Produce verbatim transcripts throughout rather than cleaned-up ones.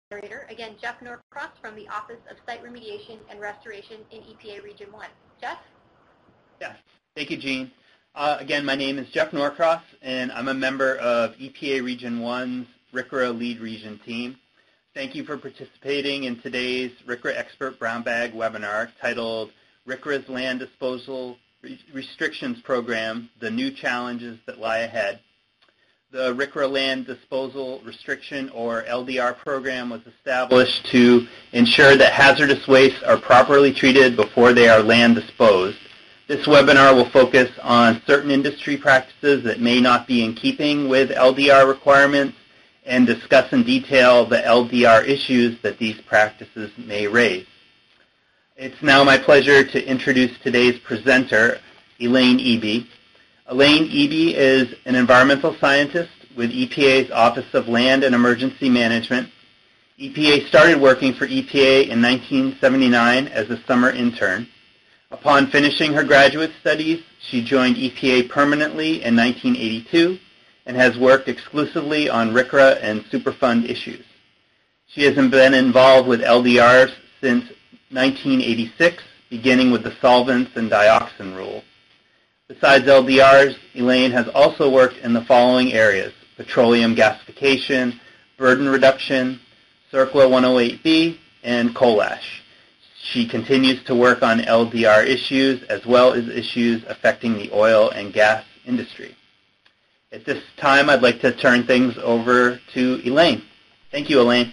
moderator. Again, Jeff Norcross from the Office of Site Remediation and Restoration in E P A Region one. Jeff? Yeah, thank you, Jean. Uh, again, my name is Jeff Norcross, and I'm a member of E P A Region one's R C R A Lead Region team. Thank you for participating in today's R C R A Expert Brown Bag webinar titled R C R A's Land Disposal Restrictions Program, The New Challenges That Lie Ahead. The R C R A Land Disposal Restriction, or L D R program, was established to ensure that hazardous wastes are properly treated before they are land disposed. This webinar will focus on certain industry practices that may not be in keeping with L D R requirements and discuss in detail the L D R issues that these practices may raise. It's now my pleasure to introduce today's presenter, Elaine Eby. Elaine Eby is an environmental scientist with E P A's Office of Land and Emergency Management. E P A started working for E P A in nineteen seventy-nine as a summer intern. Upon finishing her graduate studies, she joined E P A permanently in nineteen eighty-two and has worked exclusively on R C R A and Superfund issues. She has been involved with L D Rs since nineteen eighty-six, beginning with the solvents and dioxin rule. Besides L D Rs, Elaine has also worked in the following areas: petroleum gasification, burden reduction, CERCLA one oh eight B, and coal ash. She continues to work on L D R issues as well as issues affecting the oil and gas industry. At this time, I'd like to turn things over to Elaine. Thank you, Elaine.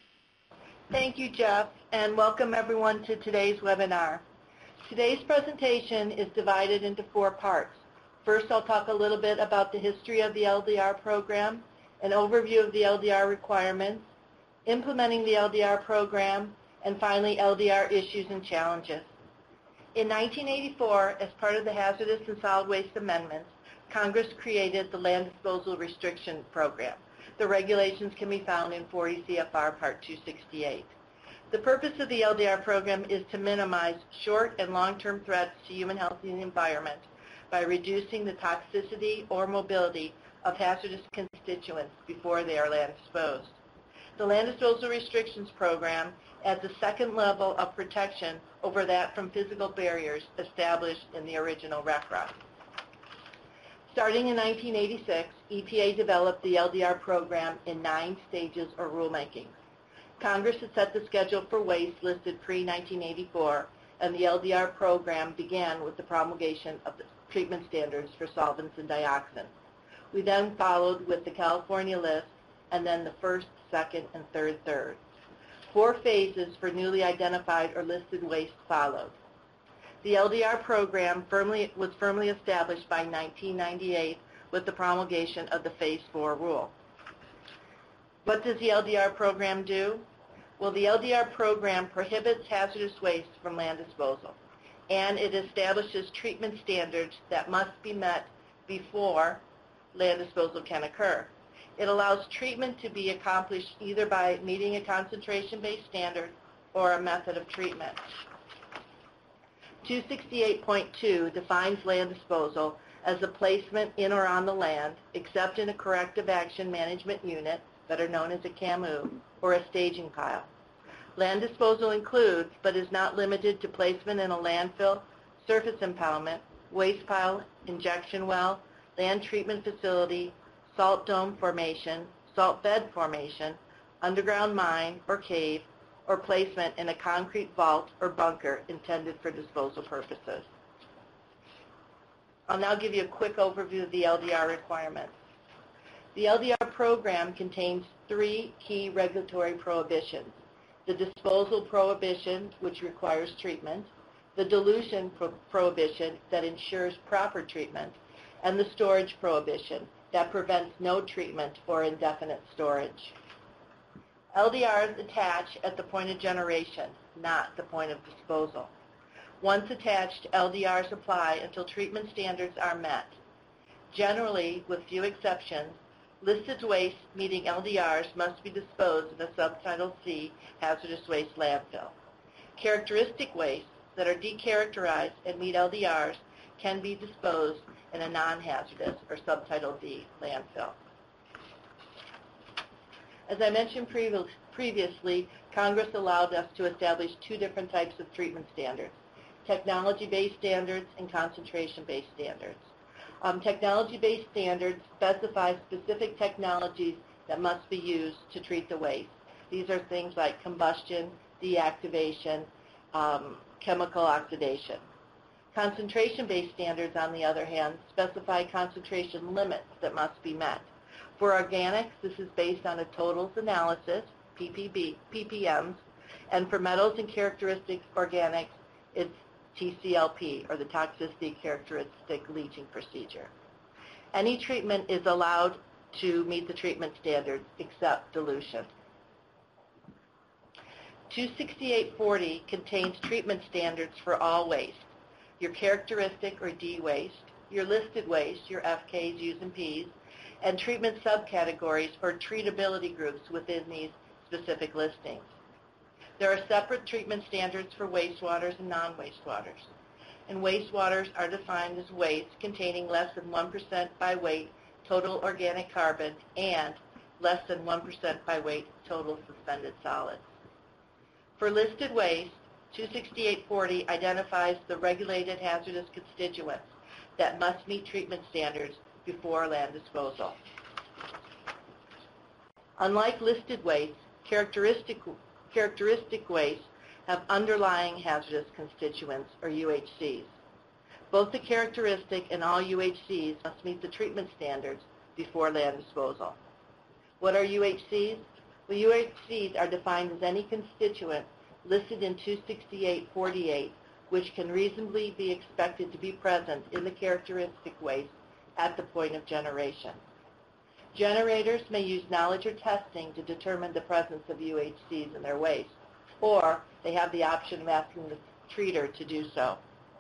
Thank you, Jeff, and welcome everyone to today's webinar. Today's presentation is divided into four parts. First, I'll talk a little bit about the history of the L D R program, an overview of the L D R requirements, implementing the L D R program, and finally, L D R issues and challenges. In nineteen eighty-four, as part of the Hazardous and Solid Waste Amendments, Congress created the Land Disposal Restriction Program. The regulations can be found in forty C F R Part two sixty-eight. The purpose of the L D R program is to minimize short and long-term threats to human health and the environment by reducing the toxicity or mobility of hazardous constituents before they are land disposed. The Land Disposal Restrictions Program adds a second level of protection over that from physical barriers established in the original R C R A. Starting in nineteen eighty-six, E P A developed the L D R program in nine stages or rulemakings. Congress had set the schedule for waste listed pre nineteen eighty-four, and the L D R program began with the promulgation of the treatment standards for solvents and dioxin. We then followed with the California list, and then the first, second, and third third. Four phases for newly identified or listed waste followed. The L D R program firmly, was firmly established by nineteen ninety-eight with the promulgation of the Phase four rule. What does the L D R program do? Well, the L D R program prohibits hazardous waste from land disposal, and it establishes treatment standards that must be met before land disposal can occur. It allows treatment to be accomplished either by meeting a concentration-based standard or a method of treatment. two sixty-eight point two defines land disposal as the placement in or on the land, except in a corrective action management unit, better known as a C A M U, or a staging pile. Land disposal includes, but is not limited to, placement in a landfill, surface impoundment, waste pile, injection well, land treatment facility, salt dome formation, salt bed formation, underground mine or cave, or placement in a concrete vault or bunker intended for disposal purposes. I'll now give you a quick overview of the L D R requirements. The L D R program contains three key regulatory prohibitions: the disposal prohibition, which requires treatment, the dilution pro prohibition that ensures proper treatment, and the storage prohibition that prevents no treatment or indefinite storage. L D Rs attach at the point of generation, not the point of disposal. Once attached, L D Rs apply until treatment standards are met. Generally, with few exceptions, listed waste meeting L D Rs must be disposed in a Subtitle C hazardous waste landfill. Characteristic wastes that are decharacterized and meet L D Rs can be disposed in a non-hazardous or Subtitle D landfill. As I mentioned previ- previously, Congress allowed us to establish two different types of treatment standards, technology-based standards and concentration-based standards. Um, technology-based standards specify specific technologies that must be used to treat the waste. These are things like combustion, deactivation, um, chemical oxidation. Concentration-based standards, on the other hand, specify concentration limits that must be met. For organics, this is based on a totals analysis, P P B, P P Ms, and for metals and characteristics organics, it's T C L P, or the Toxicity Characteristic Leaching Procedure. Any treatment is allowed to meet the treatment standards except dilution. two sixty-eight forty contains treatment standards for all waste, your characteristic or D waste, your listed waste, your F Ks, Us, and Ps, and treatment subcategories or treatability groups within these specific listings. There are separate treatment standards for wastewaters and non-wastewaters. And wastewaters are defined as waste containing less than one percent by weight total organic carbon and less than one percent by weight total suspended solids. For listed waste, two sixty-eight forty identifies the regulated hazardous constituents that must meet treatment standards before land disposal. Unlike listed waste, characteristic, characteristic waste have underlying hazardous constituents, or U H Cs. Both the characteristic and all U H Cs must meet the treatment standards before land disposal. What are U H Cs? Well, U H Cs are defined as any constituent listed in two sixty-eight forty-eight which can reasonably be expected to be present in the characteristic waste at the point of generation. Generators may use knowledge or testing to determine the presence of U H Cs in their waste, or they have the option of asking the treater to do so.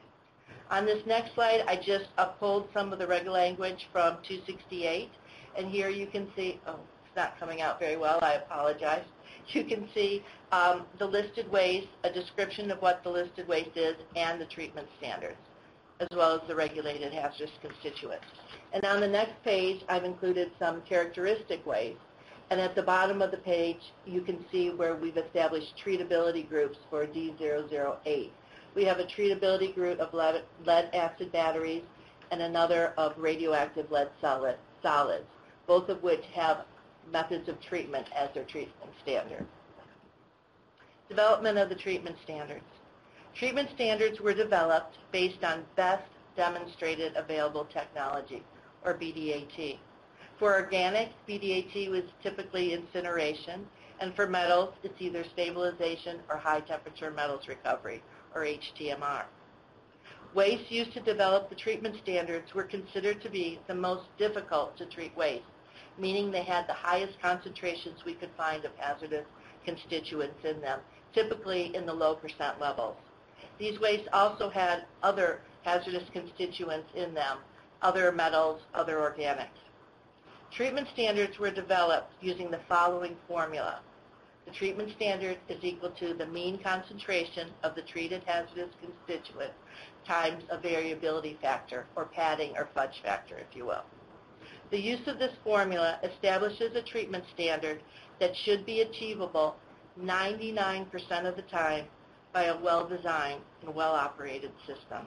On this next slide, I just uppulled some of the reg language from two sixty-eight, and here you can see, oh, it's not coming out very well, I apologize. You can see um, the listed waste, a description of what the listed waste is, and the treatment standards, as well as the regulated hazardous constituents. And on the next page, I've included some characteristic waste. And at the bottom of the page, you can see where we've established treatability groups for D zero zero eight. We have a treatability group of lead, lead acid batteries and another of radioactive lead solid, solids, both of which have methods of treatment as their treatment standard. Development of the treatment standards. Treatment standards were developed based on best demonstrated available technology, or B D A T. For organics, B D A T was typically incineration, and for metals, it's either stabilization or high-temperature metals recovery, or H T M R. Wastes used to develop the treatment standards were considered to be the most difficult to treat waste, meaning they had the highest concentrations we could find of hazardous constituents in them, typically in the low percent levels. These wastes also had other hazardous constituents in them, other metals, other organics. Treatment standards were developed using the following formula. The treatment standard is equal to the mean concentration of the treated hazardous constituent times a variability factor, or padding or fudge factor, if you will. The use of this formula establishes a treatment standard that should be achievable ninety-nine percent of the time by a well-designed and well-operated system.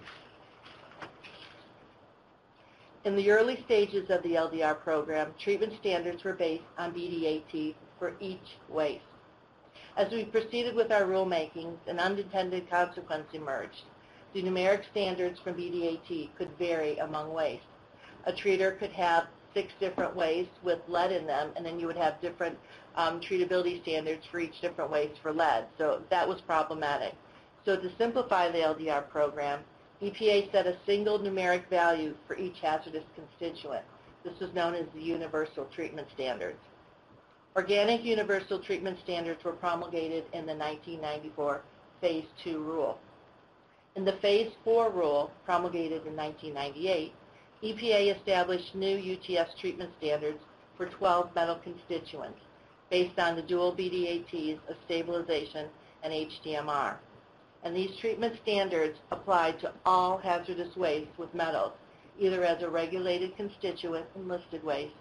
In the early stages of the L D R program, treatment standards were based on B D A T for each waste. As we proceeded with our rulemaking, an unintended consequence emerged. The numeric standards from B D A T could vary among wastes. A treater could have six different wastes with lead in them, and then you would have different um, treatability standards for each different waste for lead. So that was problematic. So to simplify the L D R program, E P A set a single numeric value for each hazardous constituent. This was known as the Universal Treatment Standards. Organic Universal Treatment Standards were promulgated in the nineteen ninety-four Phase two rule. In the Phase four rule, promulgated in nineteen ninety-eight, E P A established new U T S treatment standards for twelve metal constituents based on the dual B D A Ts of stabilization and H T M R. And these treatment standards applied to all hazardous waste with metals, either as a regulated constituent in listed waste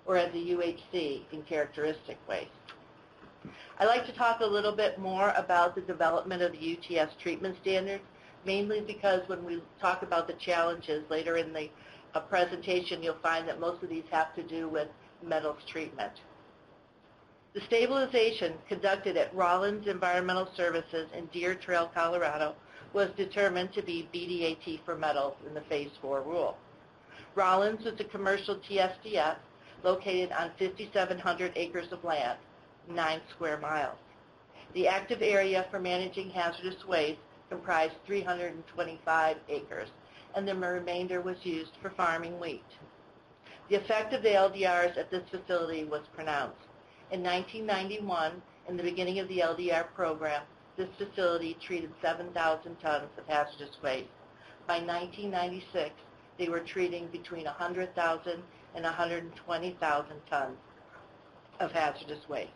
or as a U H C in characteristic waste. I'd like to talk a little bit more about the development of the U T S treatment standards, mainly because when we talk about the challenges later in the uh, presentation, you'll find that most of these have to do with metals treatment. The stabilization conducted at Rollins Environmental Services in Deer Trail, Colorado, was determined to be B D A T for metals in the Phase four rule. Rollins was a commercial T S D F located on fifty-seven hundred acres of land, nine square miles. The active area for managing hazardous waste comprised three hundred twenty-five acres, and the remainder was used for farming wheat. The effect of the L D Rs at this facility was pronounced. In nineteen ninety-one, in the beginning of the L D R program, this facility treated seven thousand tons of hazardous waste. By nineteen ninety-six, they were treating between one hundred thousand and one hundred twenty thousand tons of hazardous waste.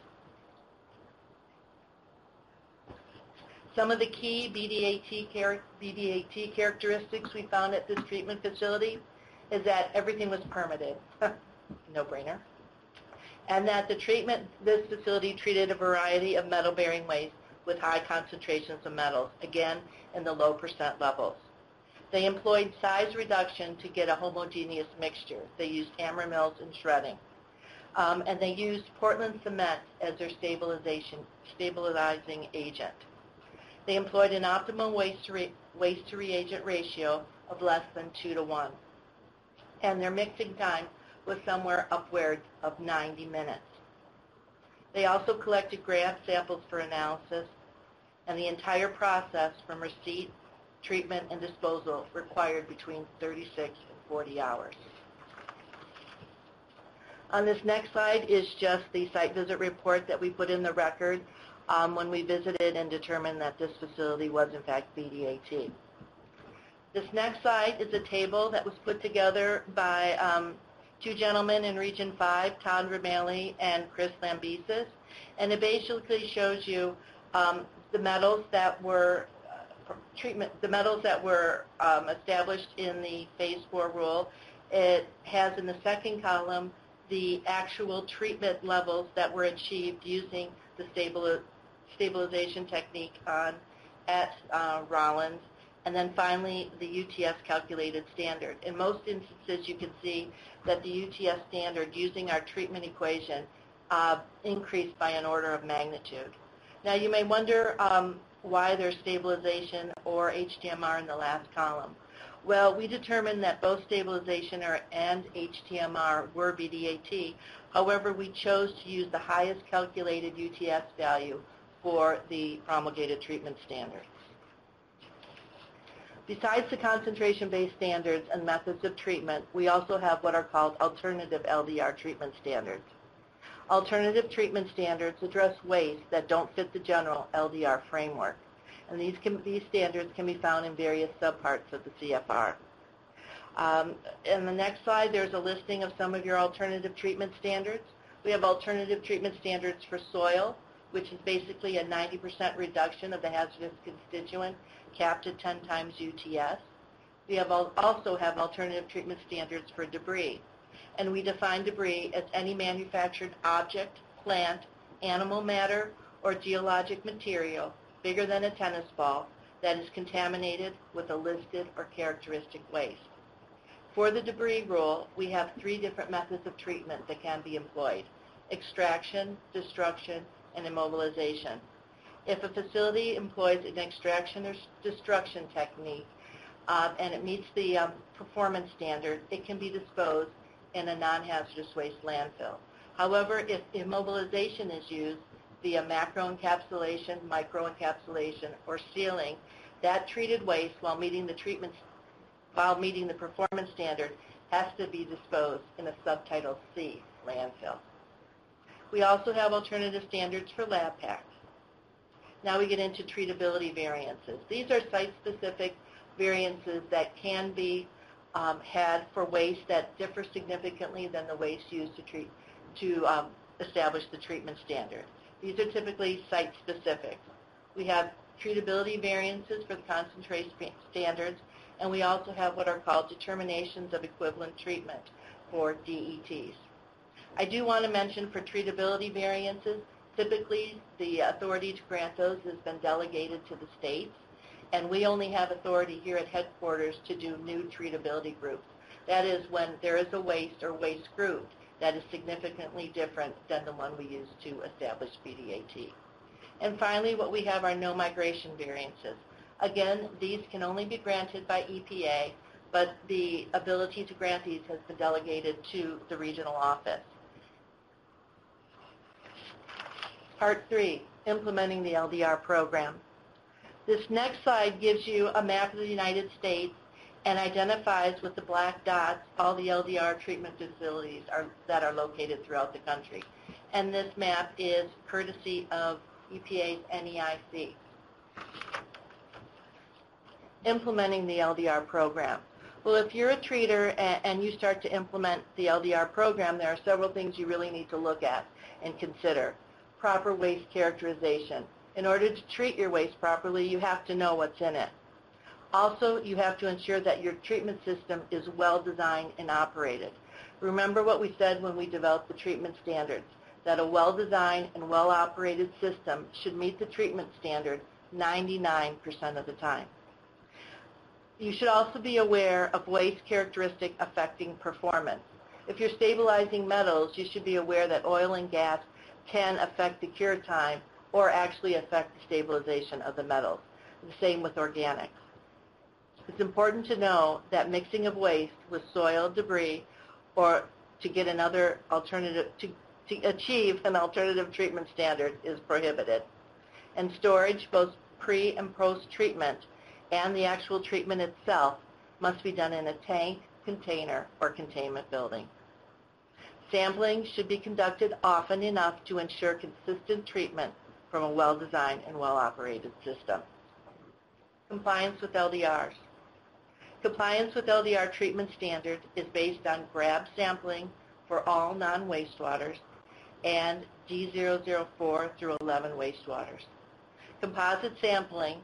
Some of the key B D A T, char- B D A T characteristics we found at this treatment facility is that everything was permitted, no-brainer, and that the treatment, this facility treated a variety of metal-bearing waste with high concentrations of metals, again in the low percent levels. They employed size reduction to get a homogeneous mixture. They used hammer mills and shredding. Um, and they used Portland cement as their stabilization, stabilizing agent. They employed an optimal waste to, re, waste to reagent ratio of less than two to one. And their mixing time was somewhere upwards of ninety minutes. They also collected grab samples for analysis, and the entire process from receipt, treatment, and disposal required between thirty-six and forty hours. On this next slide is just the site visit report that we put in the record um, when we visited and determined that this facility was in fact B D A T. This next slide is a table that was put together by um, two gentlemen in Region five, Todd Romali and Chris Lambesis, and it basically shows you um, the metals that were uh, treatment, the metals that were um, established in the Phase four rule. It has in the second column the actual treatment levels that were achieved using the stabil stabilization technique on at uh, Rollins. And then finally, the U T S calculated standard. In most instances, you can see that the U T S standard using our treatment equation uh, increased by an order of magnitude. Now, you may wonder um, why there's stabilization or H T M R in the last column. Well, we determined that both stabilization or, and H T M R were B D A T. However, we chose to use the highest calculated U T S value for the promulgated treatment standard. Besides the concentration-based standards and methods of treatment, we also have what are called alternative L D R treatment standards. Alternative treatment standards address waste that don't fit the general L D R framework, and these, can, these standards can be found in various subparts of the C F R. Um, in the next slide, there's a listing of some of your alternative treatment standards. We have alternative treatment standards for soil, which is basically a ninety percent reduction of the hazardous constituent capped at ten times U T S. We have also have alternative treatment standards for debris. And we define debris as any manufactured object, plant, animal matter, or geologic material bigger than a tennis ball that is contaminated with a listed or characteristic waste. For the debris rule, we have three different methods of treatment that can be employed: extraction, destruction, and immobilization. If a facility employs an extraction or destruction technique uh, and it meets the um, performance standard, it can be disposed in a non-hazardous waste landfill. However, if immobilization is used via macroencapsulation, microencapsulation, or sealing, that treated waste, while meeting the treatment, while meeting the performance standard, has to be disposed in a subtitle C landfill. We also have alternative standards for lab packs. Now we get into treatability variances. These are site-specific variances that can be um, had for waste that differ significantly than the waste used to treat to um, establish the treatment standard. These are typically site-specific. We have treatability variances for the concentration standards, and we also have what are called determinations of equivalent treatment, or D E Ts. I do want to mention for treatability variances, typically the authority to grant those has been delegated to the states, and we only have authority here at headquarters to do new treatability groups. That is when there is a waste or waste group that is significantly different than the one we use to establish B D A T. And finally, what we have are no migration variances. Again, these can only be granted by E P A, but the ability to grant these has been delegated to the regional office. Part three, implementing the L D R program. This next slide gives you a map of the United States and identifies with the black dots all the L D R treatment facilities are, that are located throughout the country. And this map is courtesy of E P A's N E I C. Implementing the L D R program. Well, if you're a treater and, and you start to implement the L D R program, there are several things you really need to look at and consider. Proper waste characterization. In order to treat your waste properly, you have to know what's in it. Also, you have to ensure that your treatment system is well designed and operated. Remember what we said when we developed the treatment standards, that a well-designed and well-operated system should meet the treatment standard ninety-nine percent of the time. You should also be aware of waste characteristics affecting performance. If you're stabilizing metals, you should be aware that oil and gas can affect the cure time or actually affect the stabilization of the metals. The same with organics. It's important to know that mixing of waste with soil, debris, or to get another alternative, to, to achieve an alternative treatment standard is prohibited. And storage, both pre and post-treatment, and the actual treatment itself must be done in a tank, container, or containment building. Sampling should be conducted often enough to ensure consistent treatment from a well-designed and well-operated system. Compliance with L D Rs. Compliance with L D R treatment standard is based on grab sampling for all non-wastewaters and D zero zero four through eleven wastewaters. Composite sampling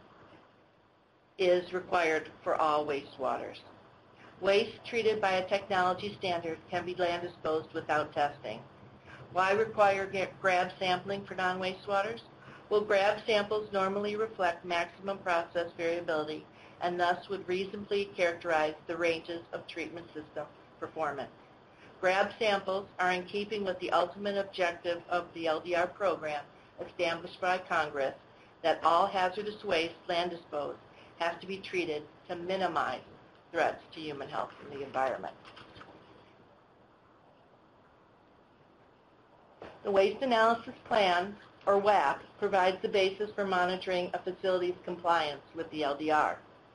is required for all wastewaters. Waste treated by a technology standard can be land disposed without testing. Why require grab sampling for non-wastewaters? Well, grab samples normally reflect maximum process variability and thus would reasonably characterize the ranges of treatment system performance. Grab samples are in keeping with the ultimate objective of the L D R program established by Congress that all hazardous waste land disposed has to be treated to minimize threats to human health and the environment. The Waste Analysis Plan, or W A P, provides the basis for monitoring a facility's compliance with the L D R.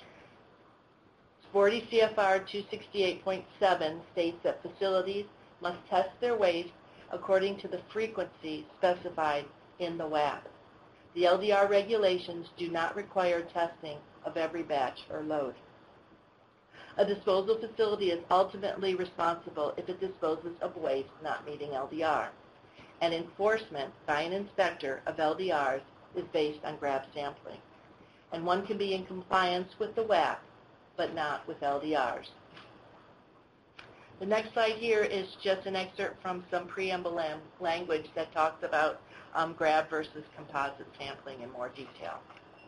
forty C F R two sixty-eight point seven states that facilities must test their waste according to the frequency specified in the W A P. The L D R regulations do not require testing of every batch or load. A disposal facility is ultimately responsible if it disposes of waste not meeting L D R. And enforcement by an inspector of L D Rs is based on grab sampling. And one can be in compliance with the W A P, but not with L D Rs. The next slide here is just an excerpt from some preamble language that talks about um, grab versus composite sampling in more detail.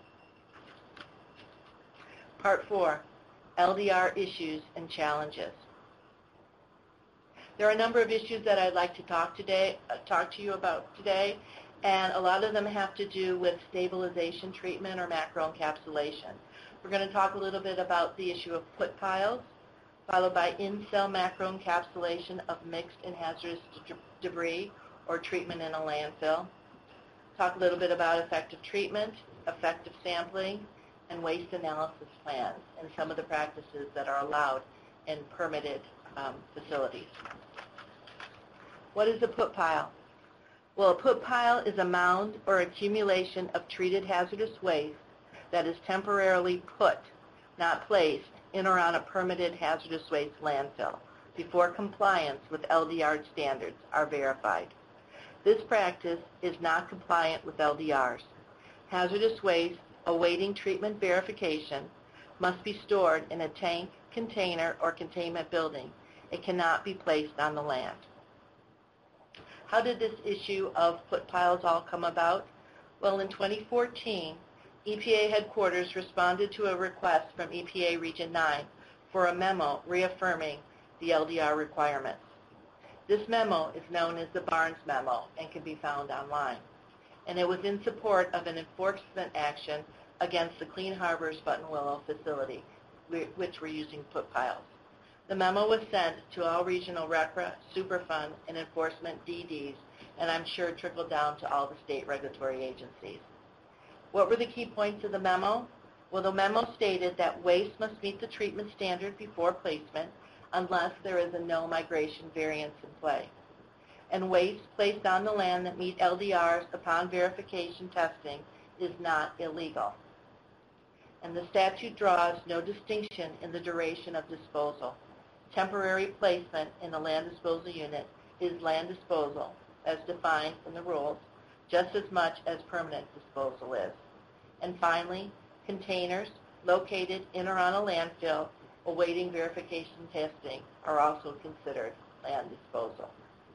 Part four, L D R issues and challenges. There are a number of issues that I'd like to talk today, uh, talk to you about today, and a lot of them have to do with stabilization treatment or macroencapsulation. We're going to talk a little bit about the issue of put piles, followed by in-cell macroencapsulation of mixed and hazardous de debris or treatment in a landfill. Talk a little bit about effective treatment, effective sampling, and waste analysis plans, and some of the practices that are allowed in permitted um, facilities. What is a put pile? Well, a put pile is a mound or accumulation of treated hazardous waste that is temporarily put, not placed, in or on a permitted hazardous waste landfill before compliance with L D R standards are verified. This practice is not compliant with L D Rs. Hazardous waste awaiting treatment verification must be stored in a tank, container, or containment building. It cannot be placed on the land. How did this issue of foot piles all come about? Well, in twenty fourteen, E P A headquarters responded to a request from E P A Region nine for a memo reaffirming the L D R requirements. This memo is known as the Barnes Memo and can be found online. And it was in support of an enforcement action against the Clean Harbors Buttonwillow facility, which were using foot piles. The memo was sent to all regional R C R A, Superfund, and enforcement D Ds, and I'm sure it trickled down to all the state regulatory agencies. What were the key points of the memo? Well, the memo stated that waste must meet the treatment standard before placement unless there is a no migration variance in play. And waste placed on the land that meet L D Rs upon verification testing is not illegal. And the statute draws no distinction in the duration of disposal. Temporary placement in a land disposal unit is land disposal, as defined in the rules, just as much as permanent disposal is. And finally, containers located in or on a landfill awaiting verification testing are also considered land disposal.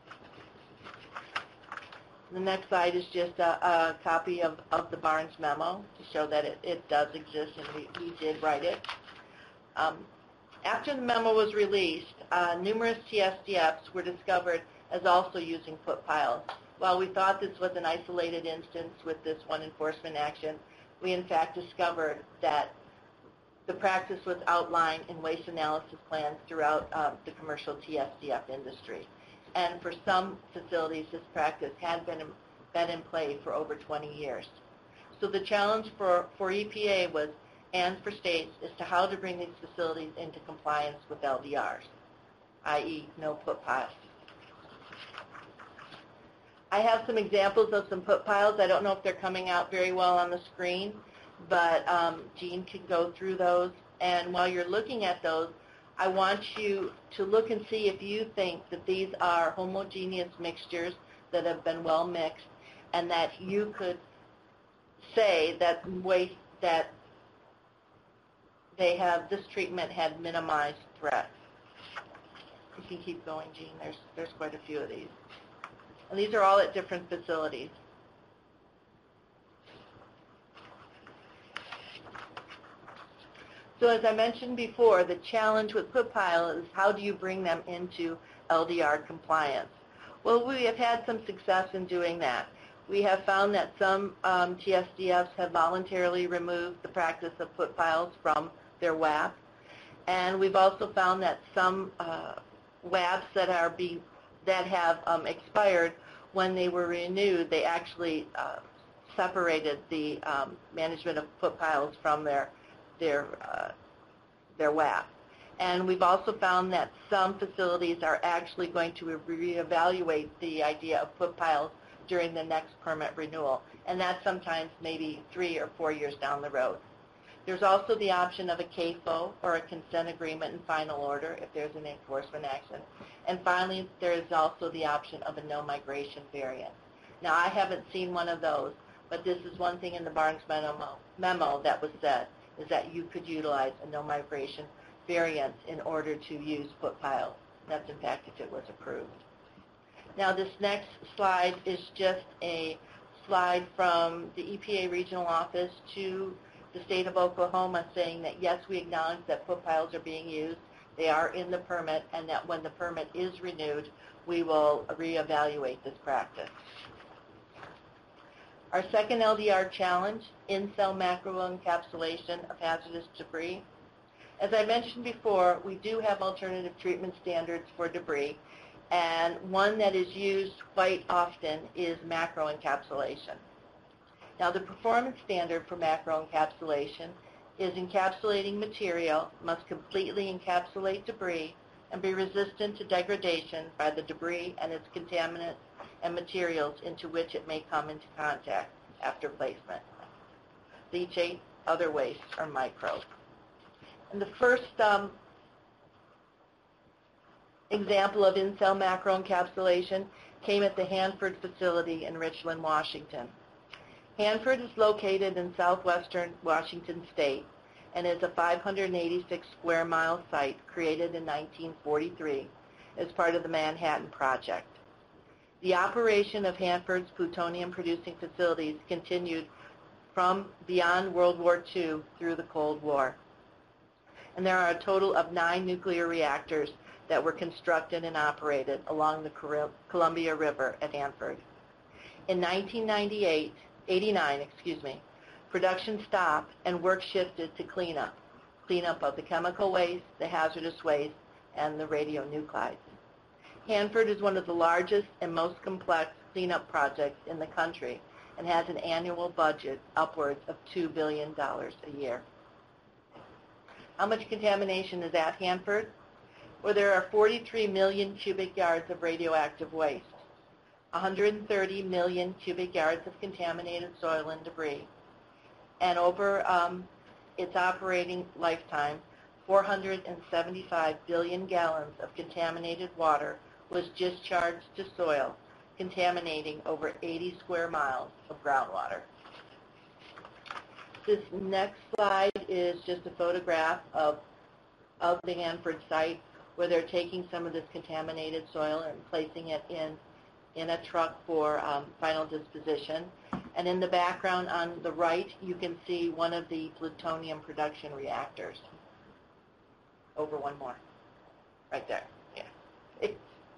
The next slide is just a, a copy of, of the Barnes Memo to show that it, it does exist and we, we did write it. Um, after the memo was released, uh, numerous T S D Fs were discovered as also using foot piles. While we thought this was an isolated instance with this one enforcement action, we in fact discovered that the practice was outlined in waste analysis plans throughout uh, the commercial T S D F industry. And for some facilities, this practice had been in, been in play for over twenty years. So the challenge for, for E P A was, and for states, as to how to bring these facilities into compliance with L D Rs, that is no foot piles. I have some examples of some foot piles. I don't know if they're coming out very well on the screen, but um, Jean can go through those. And while you're looking at those, I want you to look and see if you think that these are homogeneous mixtures that have been well mixed and that you could say that waste that they have, this treatment had minimized threat. You can keep going, Jean. There's, there's quite a few of these. And these are all at different facilities. So as I mentioned before, the challenge with foot pile is how do you bring them into L D R compliance? Well, we have had some success in doing that. We have found that some um, T S D Fs have voluntarily removed the practice of foot piles from their W A P. And we've also found that some uh, W A Ps that are being, that have um, expired, when they were renewed, they actually uh, separated the um, management of foot piles from their their uh, their W A P. And we've also found that some facilities are actually going to reevaluate the idea of foot piles during the next permit renewal, and that's sometimes maybe three or four years down the road. There's also the option of a C A F O, or a consent agreement in final order, if there's an enforcement action. And finally, there is also the option of a no migration variant. Now, I haven't seen one of those, but this is one thing in the Barnes memo, memo that was said, is that you could utilize a no migration variant in order to use foot piles. That's in fact if it was approved. Now, this next slide is just a slide from the E P A regional office to the state of Oklahoma saying that yes, we acknowledge that foot piles are being used, they are in the permit, and that when the permit is renewed, we will reevaluate this practice. Our second L D R challenge, in-cell macroencapsulation of hazardous debris. As I mentioned before, we do have alternative treatment standards for debris, and one that is used quite often is macroencapsulation. Now, the performance standard for macroencapsulation is encapsulating material must completely encapsulate debris and be resistant to degradation by the debris and its contaminants and materials into which it may come into contact after placement. Leachate, other wastes, or microbes. And the first um, example of in-cell macroencapsulation came at the Hanford facility in Richland, Washington. Hanford is located in southwestern Washington state and is a five hundred eighty-six square mile site created in nineteen forty-three as part of the Manhattan Project. The operation of Hanford's plutonium-producing facilities continued from beyond World War Two through the Cold War. And there are a total of nine nuclear reactors that were constructed and operated along the Columbia River at Hanford. In nineteen ninety-eight, eighty-nine, excuse me, production stopped and work shifted to cleanup, cleanup of the chemical waste, the hazardous waste, and the radionuclides. Hanford is one of the largest and most complex cleanup projects in the country and has an annual budget upwards of two billion dollars a year. How much contamination is at Hanford? Well, there are forty-three million cubic yards of radioactive waste, one hundred thirty million cubic yards of contaminated soil and debris, and over um, its operating lifetime, four hundred seventy-five billion gallons of contaminated water was discharged to soil, contaminating over eighty square miles of groundwater. This next slide is just a photograph of, of the Hanford site where they're taking some of this contaminated soil and placing it in, in a truck for um, final disposition. And in the background on the right, you can see one of the plutonium production reactors. Over one more. Right there. Yeah. It,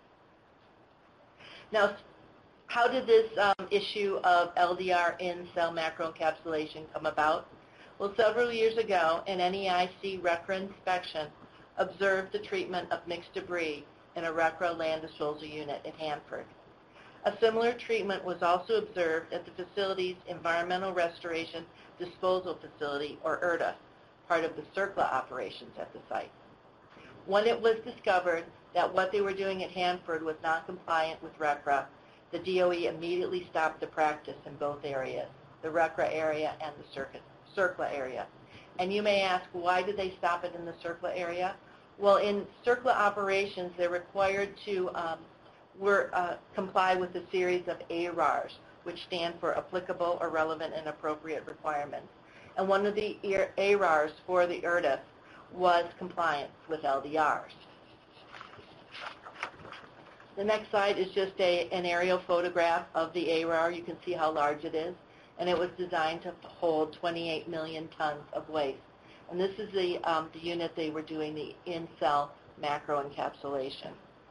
now, how did this um, issue of L D R in-cell macroencapsulation come about? Well, several years ago, an N E I C RCRA inspection observed the treatment of mixed debris in a RCRA land disposal unit at Hanford. A similar treatment was also observed at the facility's Environmental Restoration Disposal Facility, or I R D A, part of the CERCLA operations at the site. When it was discovered that what they were doing at Hanford was not compliant with RCRA, the D O E immediately stopped the practice in both areas, the RCRA area and the CERCLA area. And you may ask, why did they stop it in the CERCLA area? Well, in CERCLA operations, they're required to um, were, uh, comply with a series of A R Rs, which stand for Applicable or Relevant and Appropriate Requirements. And one of the A R Rs for the I R D A was compliance with L D Rs. The next slide is just a, an aerial photograph of the A R R. You can see how large it is. And it was designed to hold twenty-eight million tons of waste. And this is the, um, the unit they were doing the in-cell macroencapsulation.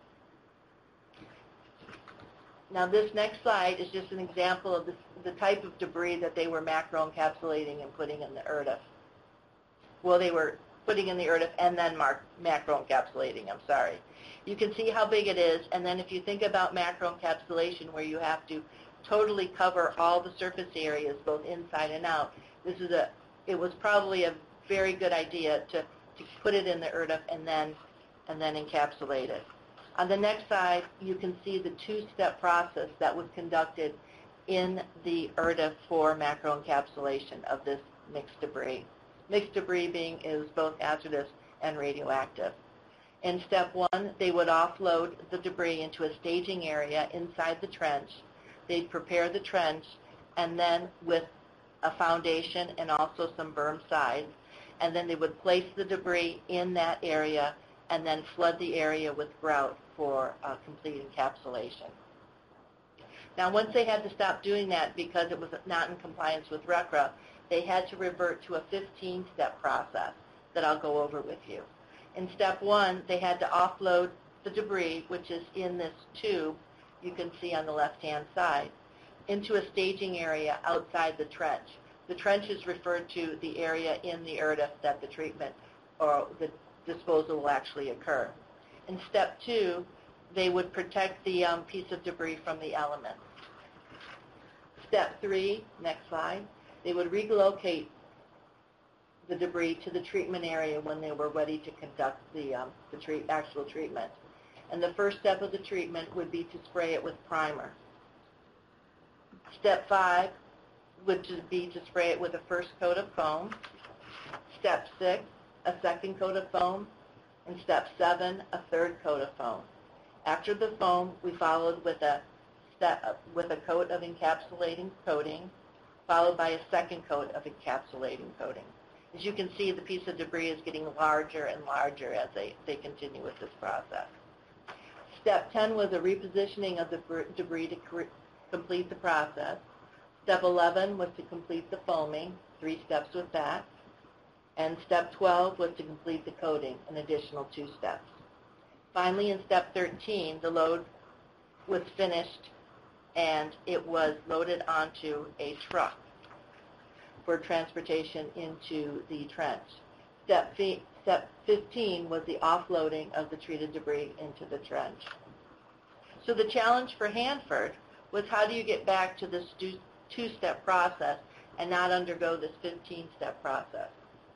Now this next slide is just an example of the, the type of debris that they were macroencapsulating and putting in the I R D A. Well, they were putting in the I R D A and then macroencapsulating, I'm sorry. You can see how big it is, and then if you think about macroencapsulation where you have to totally cover all the surface areas, both inside and out, this is a, it was probably a very good idea to, to put it in the I R D A and then, and then encapsulate it. On the next slide, you can see the two-step process that was conducted in the I R D A for macroencapsulation of this mixed debris. Mixed debris being is both hazardous and radioactive. In step one, they would offload the debris into a staging area inside the trench. They'd prepare the trench, and then with a foundation and also some berm sides, and then they would place the debris in that area and then flood the area with grout for uh, complete encapsulation. Now, once they had to stop doing that because it was not in compliance with RCRA, they had to revert to a fifteen-step process that I'll go over with you. In step one, they had to offload the debris, which is in this tube you can see on the left-hand side, into a staging area outside the trench. The trench is referred to the area in the I R D A that the treatment or the disposal will actually occur. In step two, they would protect the um, piece of debris from the elements. Step three, next slide, they would relocate the debris to the treatment area when they were ready to conduct the, um, the treat, actual treatment. And the first step of the treatment would be to spray it with primer. Step five would just be to spray it with a first coat of foam. Step six, a second coat of foam. And step seven, a third coat of foam. After the foam, we followed with a, step, with a coat of encapsulating coating, followed by a second coat of encapsulating coating. As you can see, the piece of debris is getting larger and larger as they, they continue with this process. Step ten was a repositioning of the br- debris to cre- complete the process. Step eleven was to complete the foaming, three steps with that. And step twelve was to complete the coating, an additional two steps. Finally, in step thirteen, the load was finished and it was loaded onto a truck for transportation into the trench. Step, fi- step fifteen was the offloading of the treated debris into the trench. So the challenge for Hanford was, how do you get back to this two-step process and not undergo this fifteen-step process?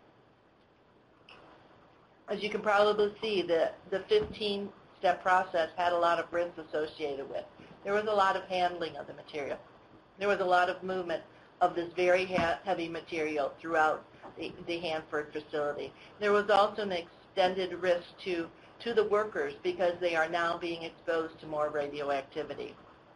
As you can probably see, the, the fifteen-step process had a lot of risks associated with. There was a lot of handling of the material. There was a lot of movement of this very ha- heavy material throughout the, the Hanford facility. There was also an extended risk to, to the workers because they are now being exposed to more radioactivity.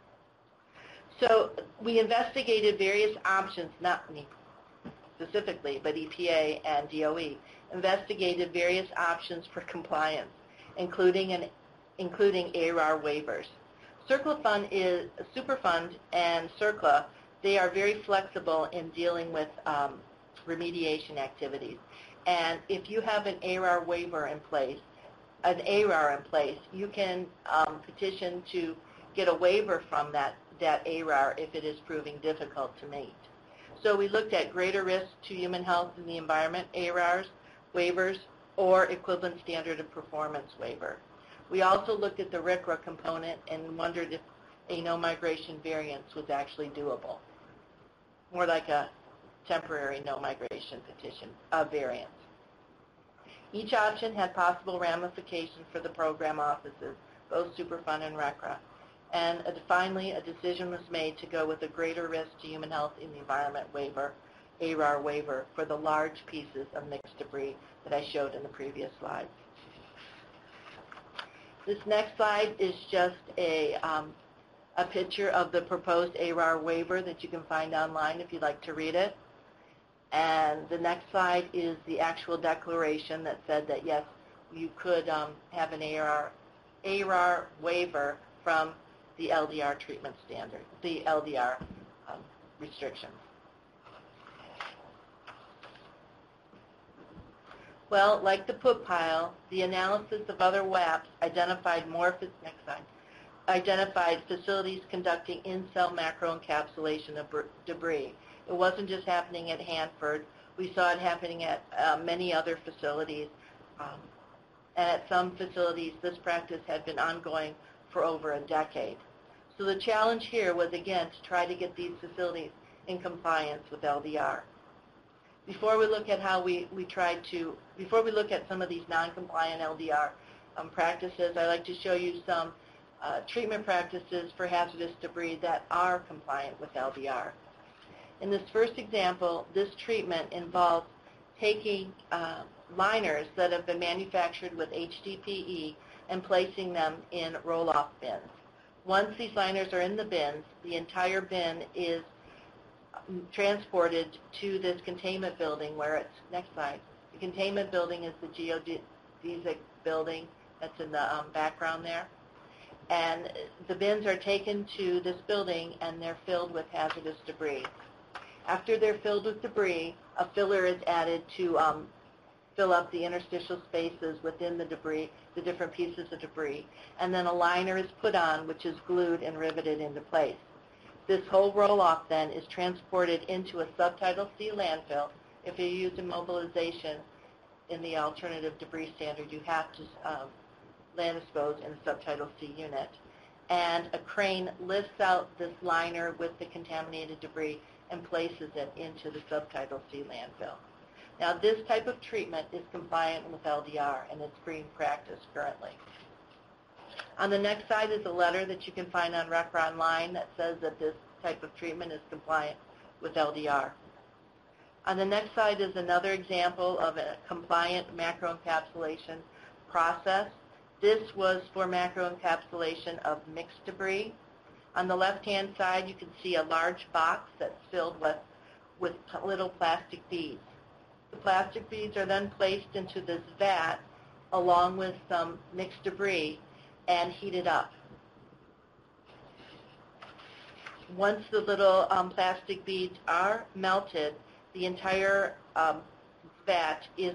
So we investigated various options, not me specifically, but E P A and D O E, investigated various options for compliance, including an, including A R R waivers. CERCLA Fund is Superfund and CERCLA. They are very flexible in dealing with um, remediation activities. And if you have an A R R waiver in place, an A R R in place, you can um, petition to get a waiver from that, that A R R if it is proving difficult to meet. So we looked at greater risk to human health and the environment, A R Rs, waivers, or equivalent standard of performance waiver. We also looked at the R C R A component and wondered if a no-migration variance was actually doable, more like a temporary no-migration petition uh, variance. Each option had possible ramifications for the program offices, both Superfund and R C R A. And uh, finally, a decision was made to go with a greater risk to human health in the environment waiver, A R R waiver, for the large pieces of mixed debris that I showed in the previous slide. This next slide is just a, um, a picture of the proposed A R R waiver that you can find online if you'd like to read it. And the next slide is the actual declaration that said that, yes, you could um, have an A R R, A R R waiver from the L D R treatment standard, the L D R um, restrictions. Well, like the put pile, the analysis of other W A Ps identified more, next slide, identified facilities conducting in-cell macroencapsulation of debris. It wasn't just happening at Hanford. We saw it happening at uh, many other facilities. Um, and at some facilities, this practice had been ongoing for over a decade. So the challenge here was, again, to try to get these facilities in compliance with L D R. Before we look at how we, we tried to, before we look at some of these non-compliant L D R um, practices, I'd like to show you some uh, treatment practices for hazardous debris that are compliant with L D R. In this first example, this treatment involves taking uh, liners that have been manufactured with H D P E and placing them in roll-off bins. Once these liners are in the bins, the entire bin is transported to this containment building where it's, next slide, the containment building is the geodesic building that's in the um, background there. And the bins are taken to this building and they're filled with hazardous debris. After they're filled with debris, a filler is added to um, fill up the interstitial spaces within the debris, the different pieces of debris, and then a liner is put on, which is glued and riveted into place. This whole roll-off then is transported into a Subtitle C landfill. If you use immobilization in the alternative debris standard, you have to um, land dispose in a Subtitle C unit. And a crane lifts out this liner with the contaminated debris and places it into the Subtitle C landfill. Now, this type of treatment is compliant with L D R, and it's being practiced currently. On the next slide is a letter that you can find on R C R A online that says that this type of treatment is compliant with L D R. On the next slide is another example of a compliant macroencapsulation process. This was for macroencapsulation of mixed debris. On the left-hand side, you can see a large box that's filled with, with little plastic beads. The plastic beads are then placed into this vat along with some mixed debris, and heat it up. Once the little um, plastic beads are melted, the entire um, vat is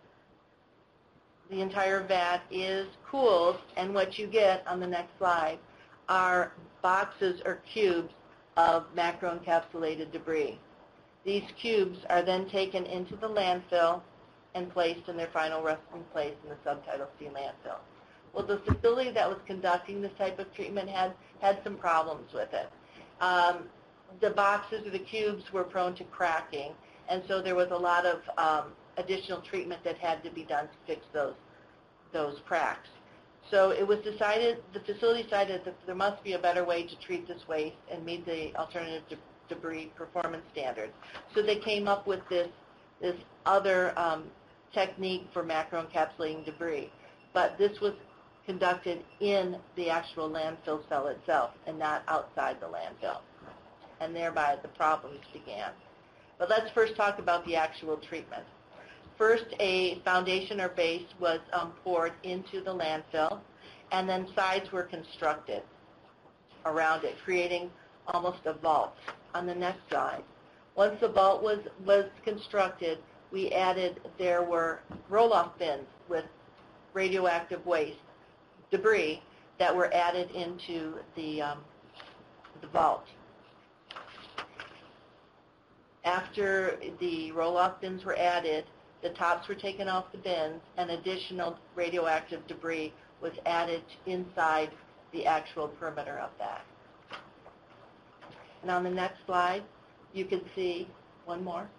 the entire vat is cooled, and what you get on the next slide are boxes or cubes of macroencapsulated debris. These cubes are then taken into the landfill and placed in their final resting place in the Subtitle C landfill. Well, the facility that was conducting this type of treatment had, had some problems with it. Um, the boxes or the cubes were prone to cracking, and so there was a lot of um, additional treatment that had to be done to fix those, those cracks. So it was decided, the facility decided that there must be a better way to treat this waste and meet the alternative de debris performance standards. So they came up with this, this other um, technique for macroencapsulating debris. But this was conducted in the actual landfill cell itself and not outside the landfill. And thereby the problems began. But let's first talk about the actual treatment. First, a foundation or base was um, poured into the landfill, and then sides were constructed around it, creating almost a vault. On the next slide, once the vault was, was constructed, we added, there were roll-off bins with radioactive waste, debris, that were added into the, um, the vault. After the roll-off bins were added, the tops were taken off the bins, and additional radioactive debris was added inside the actual perimeter of that. And on the next slide, you can see one more.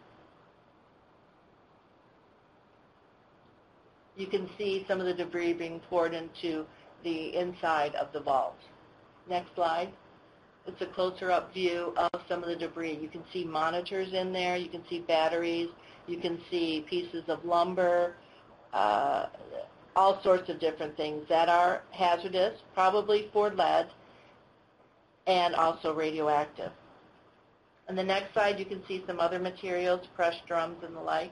You can see some of the debris being poured into the inside of the vault. Next slide. It's a closer-up view of some of the debris. You can see monitors in there. You can see batteries. You can see pieces of lumber, uh, all sorts of different things that are hazardous, probably for lead, and also radioactive. On the next slide, you can see some other materials, crushed drums and the like.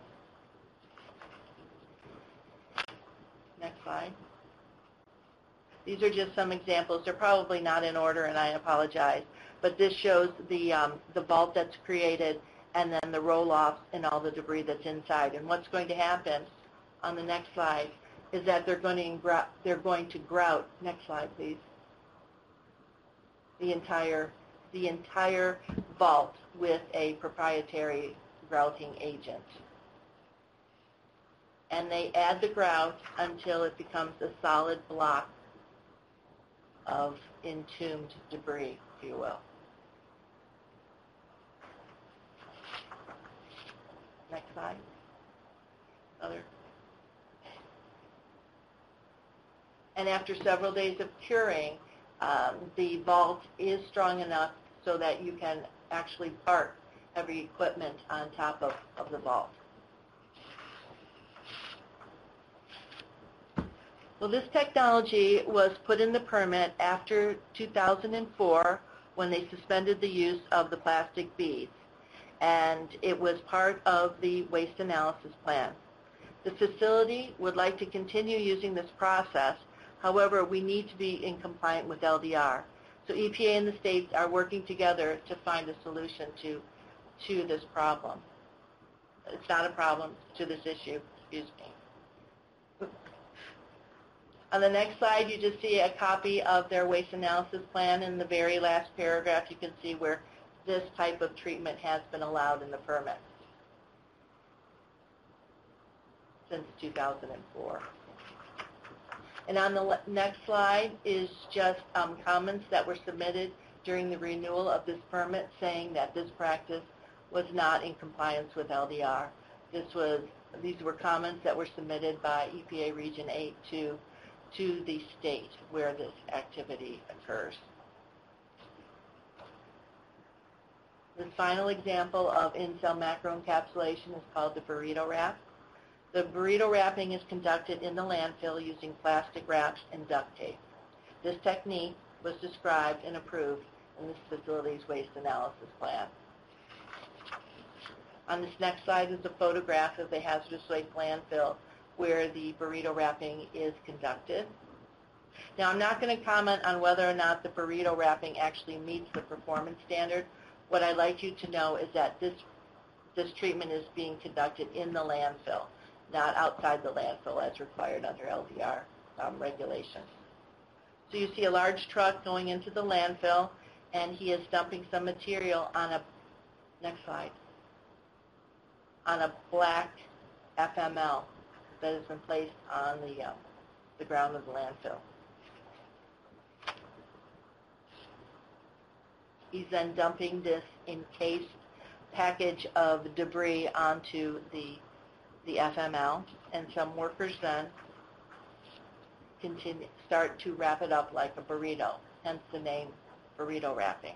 Next slide. These are just some examples. They're probably not in order, and I apologize. But this shows the, um, the vault that's created and then the roll-offs and all the debris that's inside. And what's going to happen on the next slide is that they're going to, they're going to grout, next slide please, the entire, the entire vault with a proprietary grouting agent. And they add the grout until it becomes a solid block of entombed debris, if you will. Next slide. Other. And after several days of curing, um, the vault is strong enough so that you can actually park heavy equipment on top of, of the vault. Well, this technology was put in the permit after two thousand four when they suspended the use of the plastic beads, and it was part of the waste analysis plan. The facility would like to continue using this process. However, we need to be in compliance with L D R. So E P A and the states are working together to find a solution to, to this problem. It's not a problem to this issue, excuse me. On the next slide, you just see a copy of their waste analysis plan. In the very last paragraph, you can see where this type of treatment has been allowed in the permit since two thousand four. And on the next slide is just um, comments that were submitted during the renewal of this permit saying that this practice was not in compliance with L D R. This was, these were comments that were submitted by E P A Region eight to to the state where this activity occurs. This final example of in-cell macroencapsulation is called the burrito wrap. The burrito wrapping is conducted in the landfill using plastic wraps and duct tape. This technique was described and approved in this facility's waste analysis plan. On this next slide is a photograph of the hazardous waste landfill where the burrito wrapping is conducted. Now, I'm not going to comment on whether or not the burrito wrapping actually meets the performance standard. What I'd like you to know is that this, this treatment is being conducted in the landfill, not outside the landfill as required under L D R um, regulations. So you see a large truck going into the landfill, and he is dumping some material on a, next slide, on a black F M L that has been placed on the, um, the ground of the landfill. He's then dumping this encased package of debris onto the, the F M L, and some workers then continue, start to wrap it up like a burrito, hence the name burrito wrapping.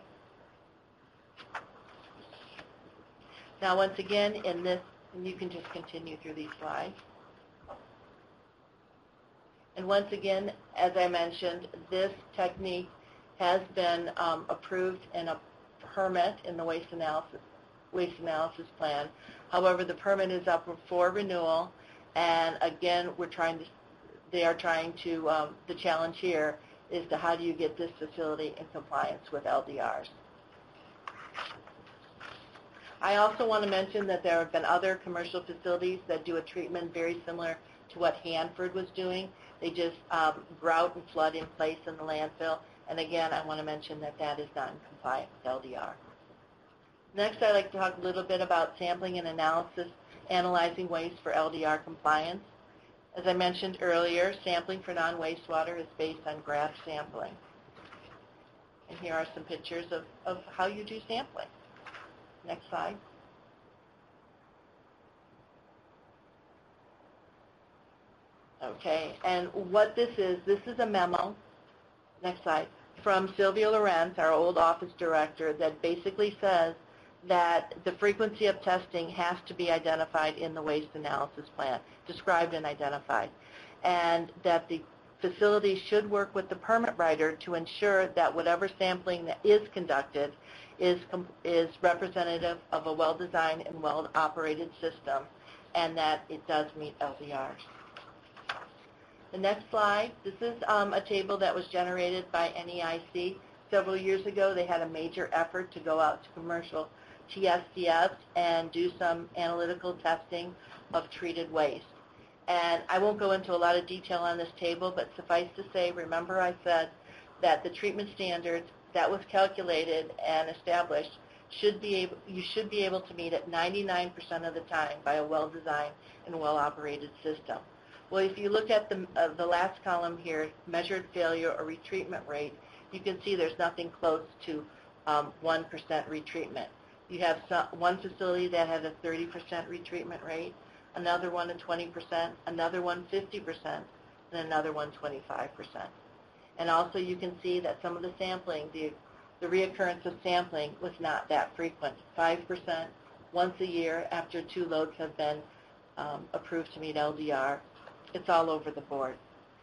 Now, once again, in this, and you can just continue through these slides. And once again, as I mentioned, this technique has been um, approved in a permit in the waste analysis, waste analysis plan. However, the permit is up for renewal, and again, we're trying to, they are trying to, um, the challenge here is to how do you get this facility in compliance with L D Rs. I also want to mention that there have been other commercial facilities that do a treatment very similar to what Hanford was doing. They just um, grout and flood in place in the landfill. And again, I want to mention that that is not in compliance with L D R. Next, I'd like to talk a little bit about sampling and analysis, analyzing waste for L D R compliance. As I mentioned earlier, sampling for non-wastewater is based on grab sampling. And here are some pictures of, of how you do sampling. Next slide. Okay, and what this is, this is a memo, next slide, from Sylvia Lorenz, our old office director, that basically says that the frequency of testing has to be identified in the waste analysis plan, described and identified, and that the facility should work with the permit writer to ensure that whatever sampling that is conducted is, is representative of a well-designed and well-operated system, and that it does meet L D Rs. The next slide, this is um, a table that was generated by N E I C. Several years ago, they had a major effort to go out to commercial T S D Fs and do some analytical testing of treated waste. And I won't go into a lot of detail on this table, but suffice to say, remember I said that the treatment standards that was calculated and established should be able, you should be able to meet it ninety-nine percent of the time by a well-designed and well-operated system. Well, if you look at the, uh, the last column here, measured failure or retreatment rate, you can see there's nothing close to um, one percent retreatment. You have some, one facility that had a thirty percent retreatment rate, another one a twenty percent, another one fifty percent, and another one twenty-five percent. And also you can see that some of the sampling, the, the reoccurrence of sampling was not that frequent, five percent once a year after two loads have been um, approved to meet L D R. It's all over the board.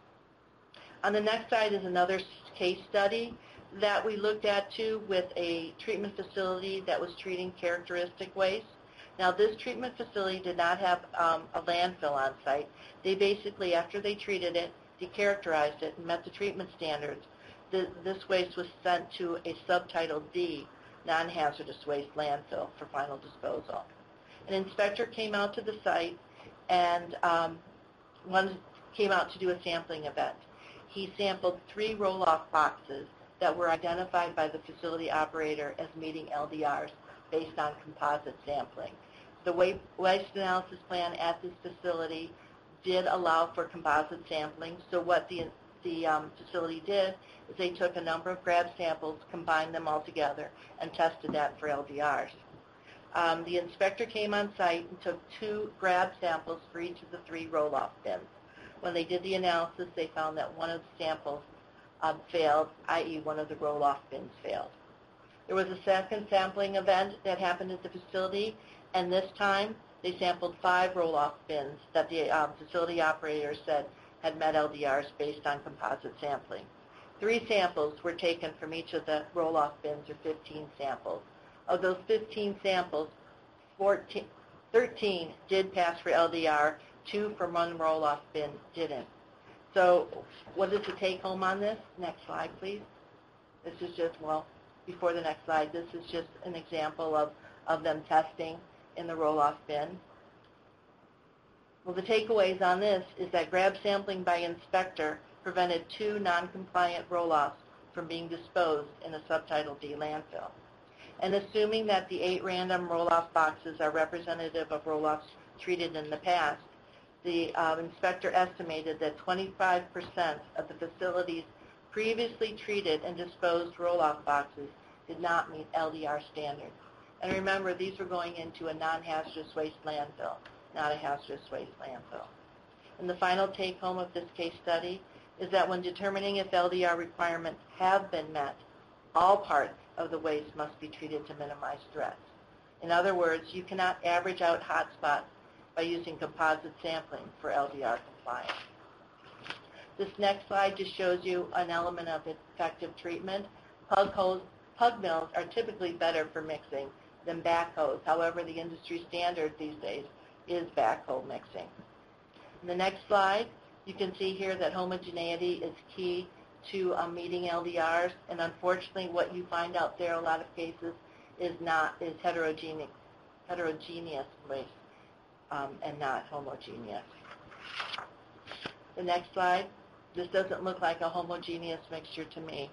On the next slide is another case study that we looked at too with a treatment facility that was treating characteristic waste. Now this treatment facility did not have um, a landfill on site. They basically, after they treated it, decharacterized it and met the treatment standards. The, this waste was sent to a subtitle D, non-hazardous waste landfill for final disposal. An inspector came out to the site and um, one came out to do a sampling event. He sampled three roll-off boxes that were identified by the facility operator as meeting L D Rs based on composite sampling. The waste analysis plan at this facility did allow for composite sampling, so what the, the um, facility did is they took a number of grab samples, combined them all together, and tested that for L D Rs. Um, the inspector came on site and took two grab samples for each of the three roll-off bins. When they did the analysis, they found that one of the samples um, failed, that is one of the roll-off bins failed. There was a second sampling event that happened at the facility, and this time they sampled five roll-off bins that the um, facility operator said had met L D Rs based on composite sampling. Three samples were taken from each of the roll-off bins, or fifteen samples. Of those fifteen samples, fourteen, thirteen did pass for L D R, two from one roll-off bin didn't. So what is the take home on this? Next slide, please. This is just, well, before the next slide, this is just an example of, of them testing in the roll-off bin. Well, the takeaways on this is that grab sampling by inspector prevented two non-compliant roll-offs from being disposed in a Subtitle D landfill. And assuming that the eight random roll-off boxes are representative of roll-offs treated in the past, the uh, inspector estimated that twenty-five percent of the facility's previously treated and disposed roll-off boxes did not meet L D R standards. And remember, these were going into a non-hazardous waste landfill, not a hazardous waste landfill. And the final take-home of this case study is that when determining if L D R requirements have been met, all parts of the waste must be treated to minimize threats. In other words, you cannot average out hotspots by using composite sampling for L D R compliance. This next slide just shows you an element of effective treatment. Pug, hose, pug mills are typically better for mixing than backhoes. However, the industry standard these days is backhoe mixing. In the next slide, you can see here that homogeneity is key to um, meeting L D Rs, and unfortunately what you find out there a lot of cases is not is heterogeneous, heterogeneous waste um, and not homogeneous. The next slide. This doesn't look like a homogeneous mixture to me.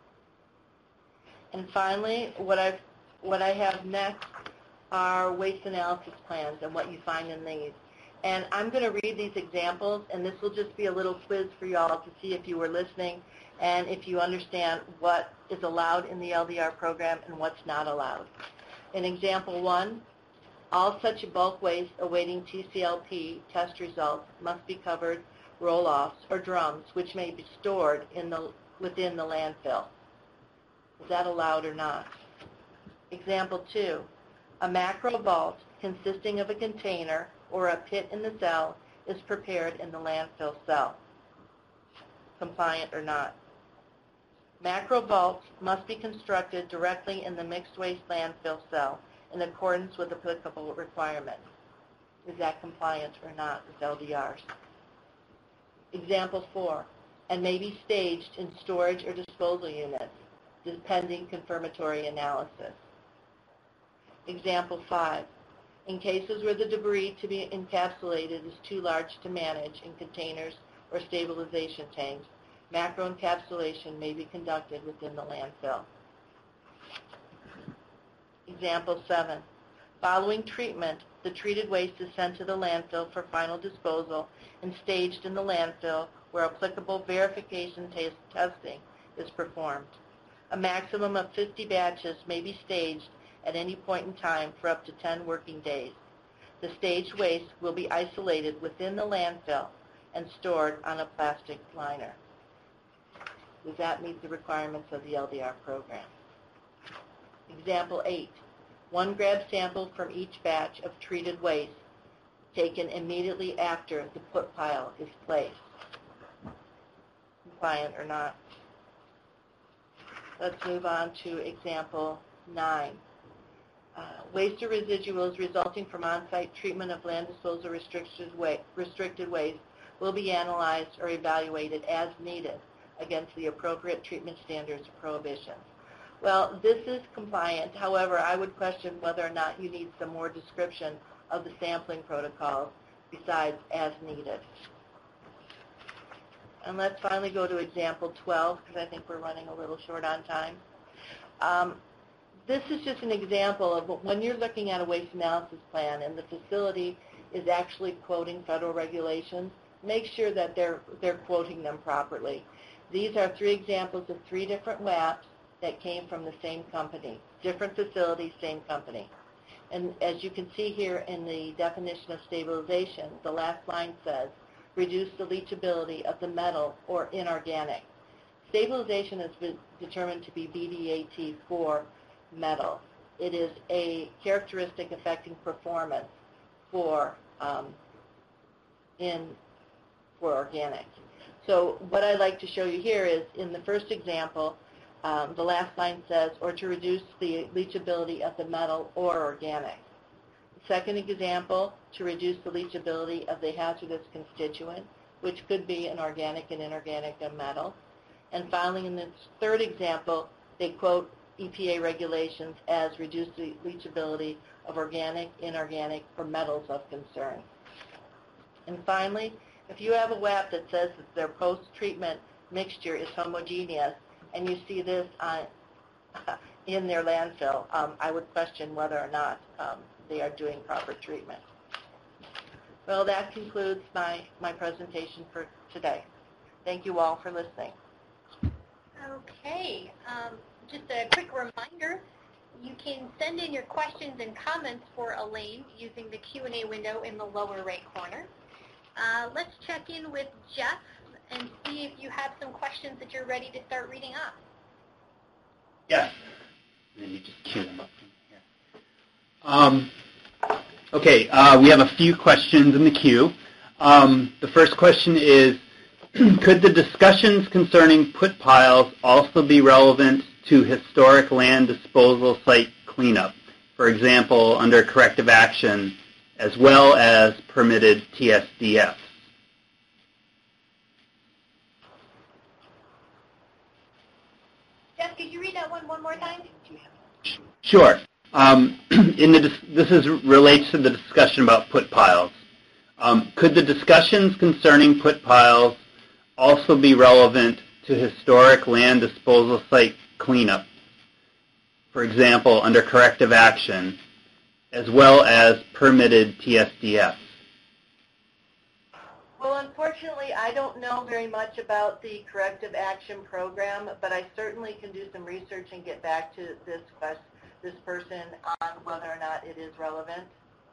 And finally, what I've what I have next are waste analysis plans and what you find in these. And I'm going to read these examples, and this will just be a little quiz for you all to see if you were listening and if you understand what is allowed in the L D R program and what's not allowed. In example one, all such bulk waste awaiting T C L P test results must be covered roll-offs or drums, which may be stored in the, within the landfill. Is that allowed or not? Example two, a macro vault consisting of a container or a pit in the cell is prepared in the landfill cell. Compliant or not? Macro vaults must be constructed directly in the mixed waste landfill cell in accordance with applicable requirements. Is that compliant or not with L D Rs? Example four, and may be staged in storage or disposal units, pending confirmatory analysis. Example five, in cases where the debris to be encapsulated is too large to manage in containers or stabilization tanks, macro encapsulation may be conducted within the landfill. Example seven, following treatment, the treated waste is sent to the landfill for final disposal and staged in the landfill where applicable verification testing is performed. A maximum of fifty batches may be staged at any point in time for up to ten working days. The staged waste will be isolated within the landfill and stored on a plastic liner. Does that meet the requirements of the L D R program? Example eight, one grab sample from each batch of treated waste taken immediately after the put pile is placed. Compliant or not? Let's move on to example nine. Uh, waste or residuals resulting from on-site treatment of land disposal restricted waste, restricted waste will be analyzed or evaluated as needed against the appropriate treatment standards or prohibitions. Well, this is compliant. However, I would question whether or not you need some more description of the sampling protocols besides as needed. And let's finally go to example twelve, because I think we're running a little short on time. Um, this is just an example of when you're looking at a waste analysis plan and the facility is actually quoting federal regulations, make sure that they're, they're quoting them properly. These are three examples of three different W A Ps that came from the same company, different facilities, same company. And as you can see here in the definition of stabilization, the last line says, reduce the leachability of the metal or inorganic. Stabilization has been determined to be B D A T for metal. It is a characteristic affecting performance for um, in for organic. So what I'd like to show you here is in the first example, um, the last line says, or to reduce the leachability of the metal or organic. The second example, to reduce the leachability of the hazardous constituent. which could be an organic and inorganic metal. And finally, in this third example, they quote E P A regulations as reduce the leachability of organic, inorganic, or metals of concern. And finally, if you have a W A P that says that their post-treatment mixture is homogeneous, and you see this on, in their landfill, um, I would question whether or not um, they are doing proper treatment. Well, that concludes my, my presentation for today. Thank you all for listening. Okay. Um, just a quick reminder, you can send in your questions and comments for Elaine using the Q and A window in the lower right corner. Uh, let's check in with Jeff and see if you have some questions that you're ready to start reading off. Yes. And then you just cue them up from here. Um, okay, uh, we have a few questions in the queue. Um, the first question is, could the discussions concerning put piles also be relevant to historic land disposal site cleanup, for example, under corrective action, as well as permitted T S D Fs? Jeff, could you read that one one more time? Sure. Um, in the, this is relates to the discussion about put piles. Um, could the discussions concerning put piles also be relevant to historic land disposal site cleanup, for example, under corrective action, as well as permitted T S D Fs? Well, unfortunately, I don't know very much about the corrective action program, but I certainly can do some research and get back to this quest, this person on whether or not it is relevant.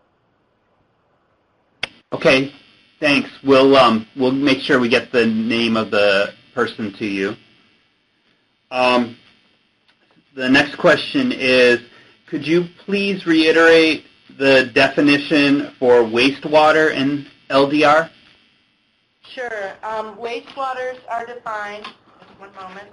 Okay, thanks. We'll um, we'll make sure we get the name of the person to you. Um, the next question is, could you please reiterate the definition for wastewater in L D R? Sure. Um, wastewaters are defined. Just one moment.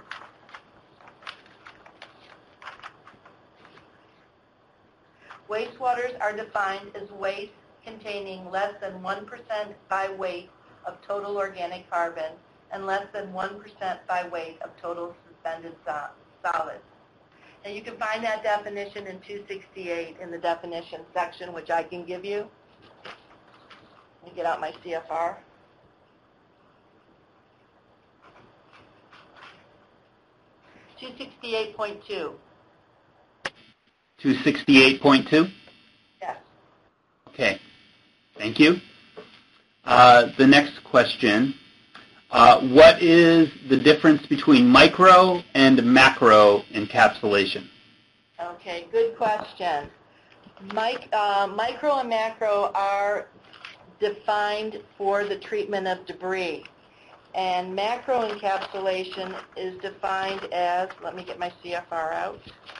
Wastewaters are defined as waste containing less than one percent by weight of total organic carbon and less than one percent by weight of total suspended so- solids. And you can find that definition in two sixty-eight in the definition section, which I can give you. Let me get out my C F R. two sixty-eight point two. two sixty-eight point two? Yes. Okay, thank you. Uh, the next question, uh, what is the difference between micro and macro encapsulation? Okay, good question. Mic, uh, micro and macro are defined for the treatment of debris. And macro encapsulation is defined as, let me get my C F R out.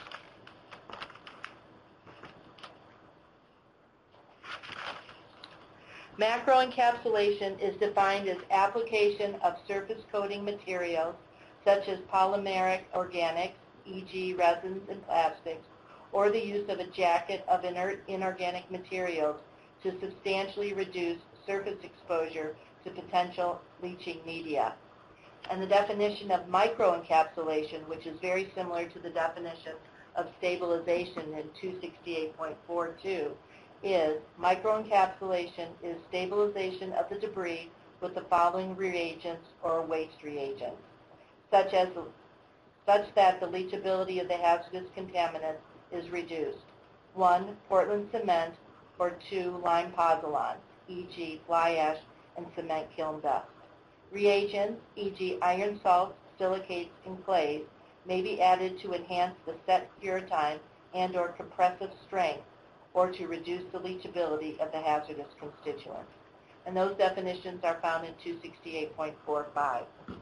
Macro encapsulation is defined as application of surface coating materials such as polymeric organics, for example resins and plastics, or the use of a jacket of inert inorganic materials to substantially reduce surface exposure to potential leaching media. And the definition of microencapsulation, which is very similar to the definition of stabilization in two sixty-eight point four two, is microencapsulation is stabilization of the debris with the following reagents or waste reagents, such as such that the leachability of the hazardous contaminants is reduced. One, Portland cement, or two, lime pozzolan, for example fly ash and cement kiln dust. Reagents, for example iron salts, silicates, and clays, may be added to enhance the set cure time and or compressive strength or to reduce the leachability of the hazardous constituents. And those definitions are found in two sixty-eight point four five.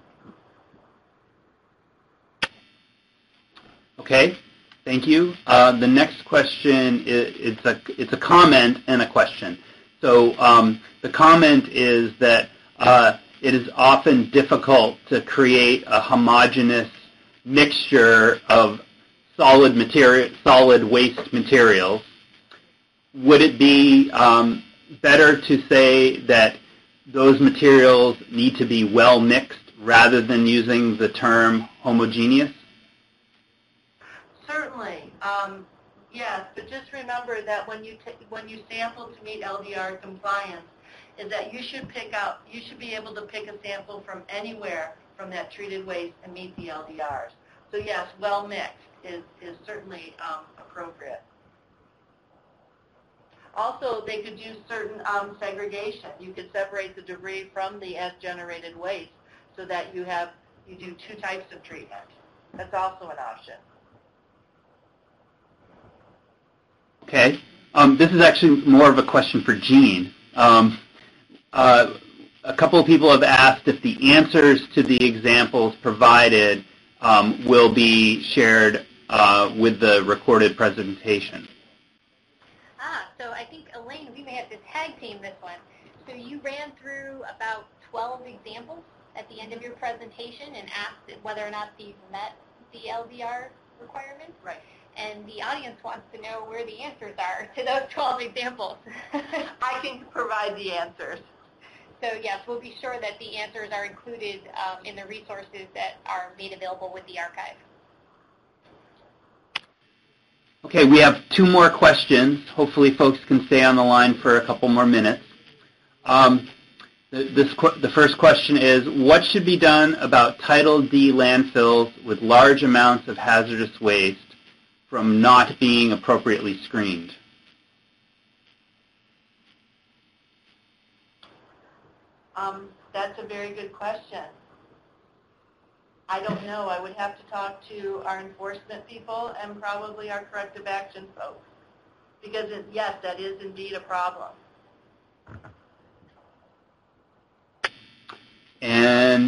Okay, thank you. Uh, the next question is it's a it's a comment and a question. So um, the comment is that uh, it is often difficult to create a homogeneous mixture of solid material, solid waste materials. Would it be um, better to say that those materials need to be well mixed rather than using the term homogeneous? Certainly, um, yes, but just remember that when you, when you sample to meet L D R compliance, is that you should pick out, you should be able to pick a sample from anywhere from that treated waste and meet the L D Rs. So yes, well mixed is, is certainly um, appropriate. Also, they could use certain um, segregation. You could separate the debris from the as-generated waste so that you have, you do two types of treatment. That's also an option. Okay. Um, this is actually more of a question for Jean. Um, uh, a couple of people have asked if the answers to the examples provided um, will be shared uh, with the recorded presentation. Ah, so I think, Elaine, we may have to tag team this one. So you ran through about twelve examples at the end of your presentation and asked whether or not these met the L D R requirements. Right. And the audience wants to know where the answers are to those twelve examples. I can provide the answers. So yes, we'll be sure that the answers are included um, in the resources that are made available with the archive. Okay, we have two more questions. Hopefully folks can stay on the line for a couple more minutes. Um, the, this, the first question is, what should be done about Title D landfills with large amounts of hazardous waste from not being appropriately screened? Um, that's a very good question. I don't know. I would have to talk to our enforcement people and probably our corrective action folks. Because, it, yes, that is indeed a problem. And,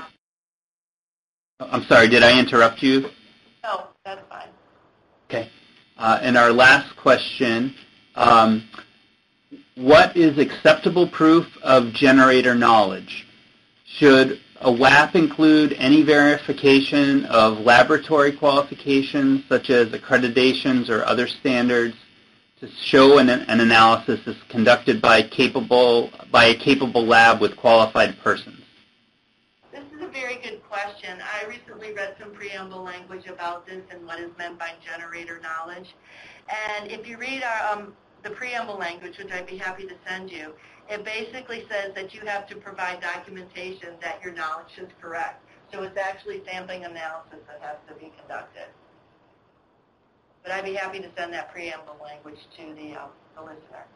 I'm sorry, did I interrupt you? No, that's fine. Okay. Uh, and our last question, um, what is acceptable proof of generator knowledge? Should a W A P include any verification of laboratory qualifications, such as accreditations or other standards, to show an, an analysis is conducted by capable by a capable lab with qualified persons? This is a very good question. I recently read some preamble language about this and what is meant by generator knowledge. And if you read our, um, the preamble language, which I'd be happy to send you, it basically says that you have to provide documentation that your knowledge is correct. So it's actually sampling analysis that has to be conducted. But I'd be happy to send that preamble language to the, uh, the listener.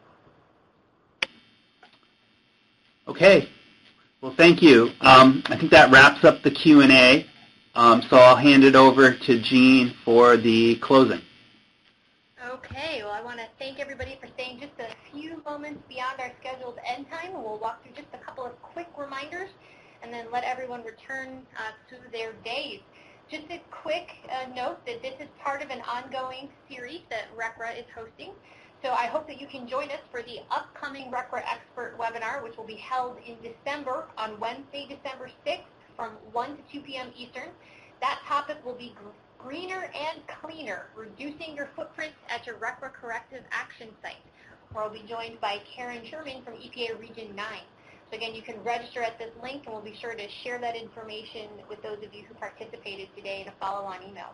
Okay. Well, thank you. Um, I think that wraps up the Q and A. Um, so I'll hand it over to Jean for the closing. Okay, well, I want to thank everybody for staying just a few moments beyond our scheduled end time. We'll walk through just a couple of quick reminders and then let everyone return uh, to their days. Just a quick uh, note that this is part of an ongoing series that R C R A is hosting. So I hope that you can join us for the upcoming R C R A Expert webinar, which will be held in December on Wednesday, December sixth from one to two p m Eastern. That topic will be greener and cleaner, reducing your footprint at your R C R A corrective action site, where I'll be joined by Karen Sherman from E P A Region nine. So again, you can register at this link, and we'll be sure to share that information with those of you who participated today in a follow-on email.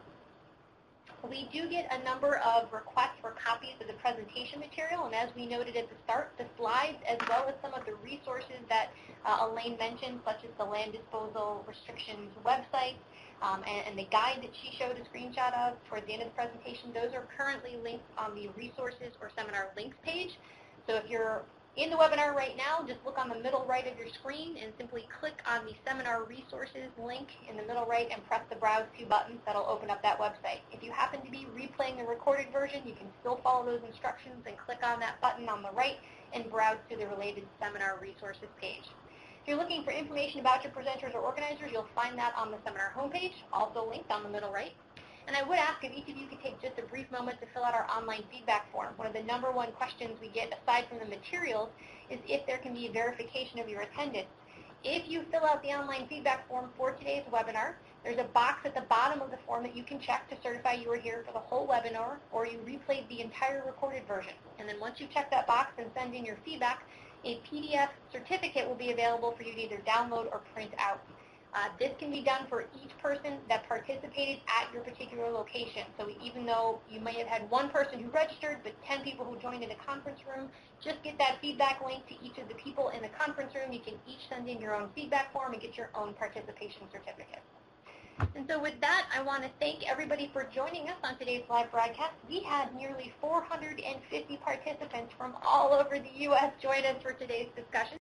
We do get a number of requests for copies of the presentation material, and as we noted at the start, the slides as well as some of the resources that uh, Elaine mentioned, such as the land disposal restrictions website, Um, and, and the guide that she showed a screenshot of towards the end of the presentation, those are currently linked on the resources or seminar links page. So if you're in the webinar right now, just look on the middle right of your screen and simply click on the seminar resources link in the middle right and press the browse to buttons. That'll open up that website. If you happen to be replaying the recorded version, you can still follow those instructions and click on that button on the right and browse to the related seminar resources page. If you're looking for information about your presenters or organizers, you'll find that on the seminar homepage, also linked on the middle right. And I would ask if each of you could take just a brief moment to fill out our online feedback form. One of the number one questions we get, aside from the materials, is if there can be verification of your attendance. If you fill out the online feedback form for today's webinar, there's a box at the bottom of the form that you can check to certify you were here for the whole webinar or you replayed the entire recorded version. And then once you check that box and send in your feedback, a P D F certificate will be available for you to either download or print out. Uh, this can be done for each person that participated at your particular location. So even though you may have had one person who registered, but ten people who joined in the conference room, just get that feedback link to each of the people in the conference room. You can each send in your own feedback form and get your own participation certificate. And so with that, I want to thank everybody for joining us on today's live broadcast. We had nearly four hundred fifty participants from all over the U S join us for today's discussion.